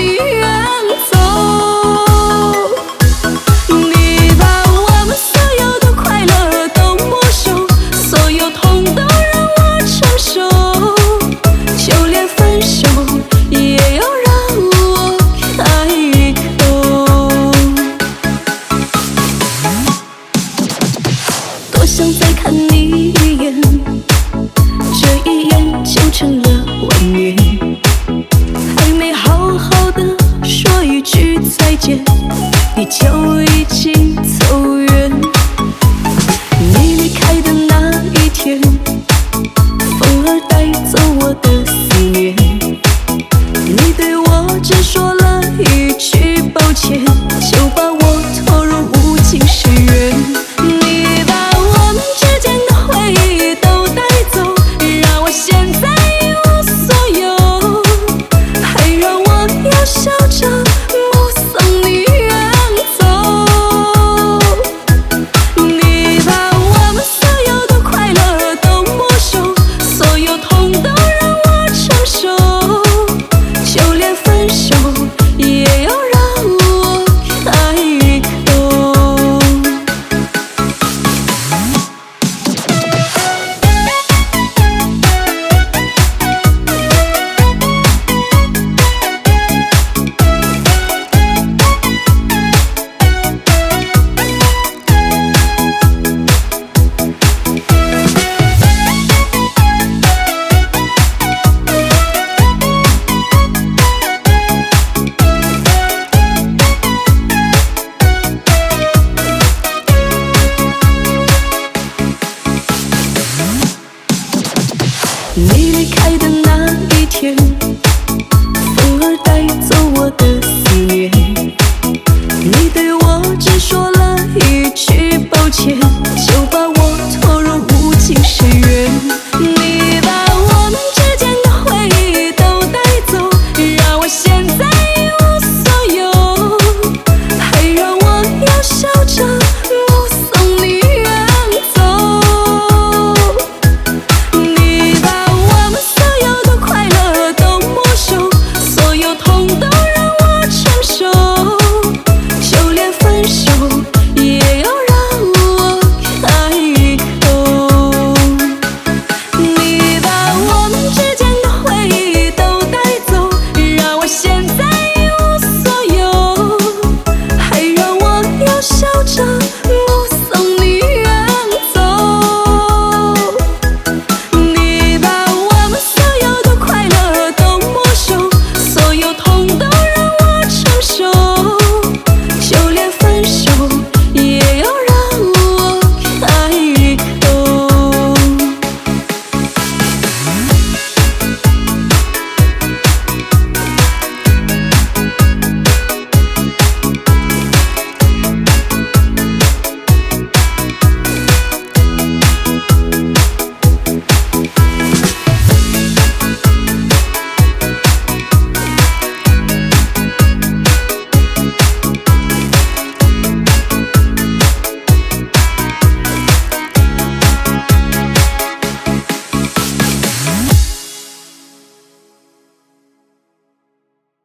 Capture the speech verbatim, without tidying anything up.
你远走。你把我们所有的快乐都没收，所有痛都让我承受，就连分手也要让我开口。多想再看你一眼，这一眼就成了万年，还没好好的说一句再见，你就已经走远。你离开的那一天，风儿带走我的思念，你对我只说了一句抱歉，就把我拖入无尽深渊。你把我们之间的回忆都带走，让我现在一无所有，还让我要笑着目送你远走。你把我们所有的快乐都没收，所有痛都让我承受，就连分手也要让我开口。你离开的那一天，风儿带走我的思念，你对我只说